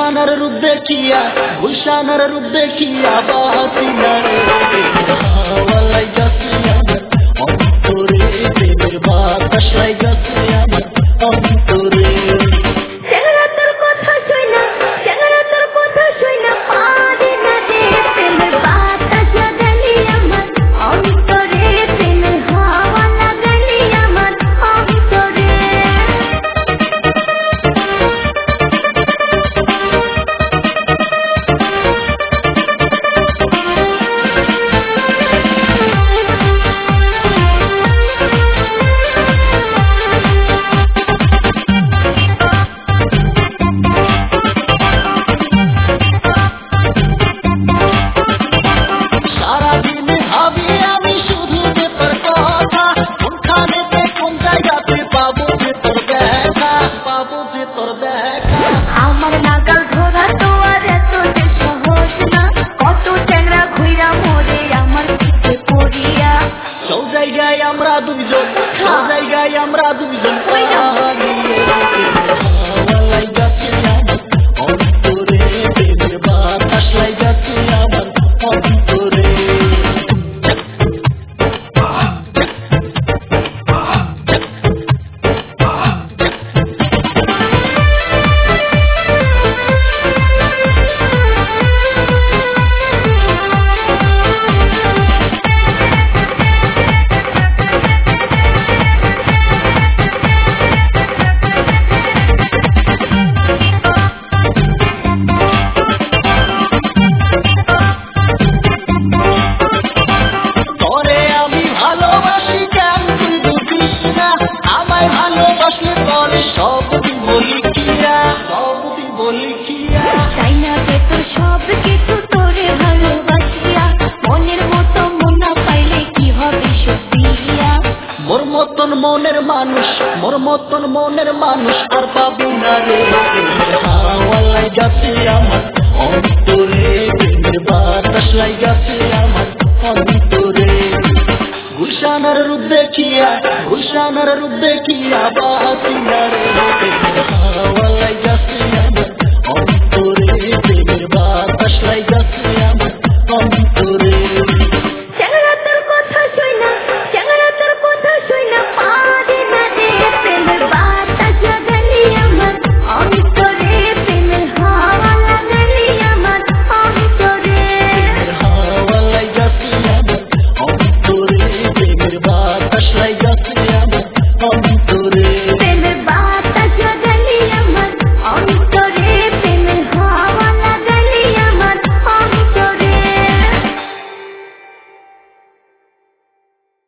গুলশানের রূপ দেখিয়া গুলশানের রূপ দেখিয়া বাসিনা রে হাওয়ালাই গেছে আমার অন্তরে প্রেমের বাতাস লাগাছে আমার অন্তরে আমরা দুইজন জায়গায় আমরা দুইজন হাওয়ালাই গেছে আমার অন্তরে প্রেমের বাতাস লাগাছে আমার অন্তরে মোর মতন মনের মানুষ আর পাবো না রে হাওয়ালাই গেছে আমার অন্তরে প্রেমের বাতাস লাগাছে আমার অন্তরে গুলশানের রূপ দেখিয়া বাসিনা রে